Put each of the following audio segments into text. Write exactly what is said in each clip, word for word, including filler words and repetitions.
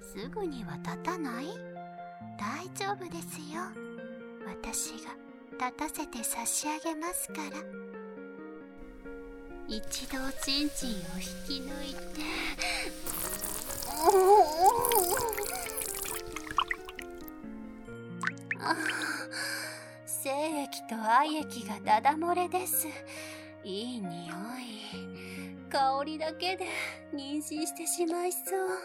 すぐには立たない？大丈夫ですよ。私が立たせて差し上げますから。一度おちんちんを引き抜いて、ああ、精液と愛液がダダ漏れです。いい匂い。香りだけで妊娠してしまいそう。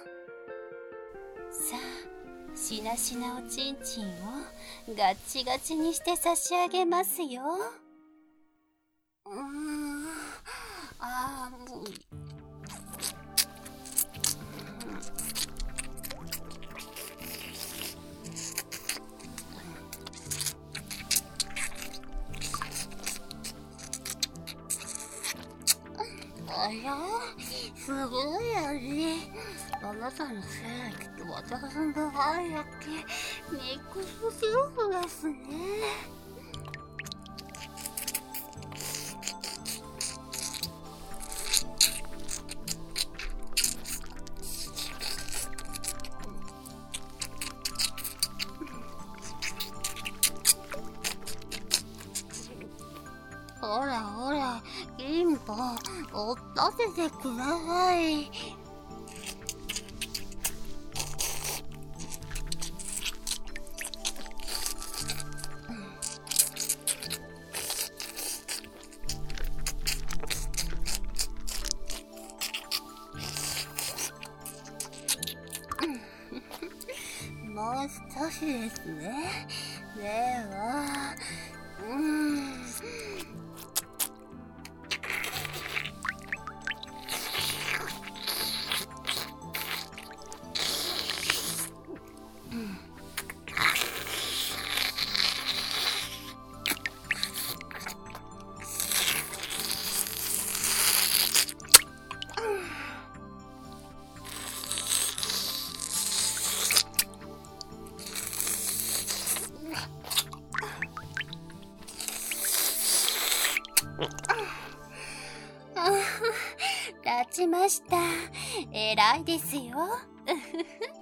さあ、しなしなおちんちんをガッチガチにして差し上げますよ。うーん、あーもう、あら、すごい味。あなたの精液と私の愛液、ミックスジュースですね。ほらほら、金庫、追ったせてください。もう少しですね。では、うーん。立ちました。偉いですよ。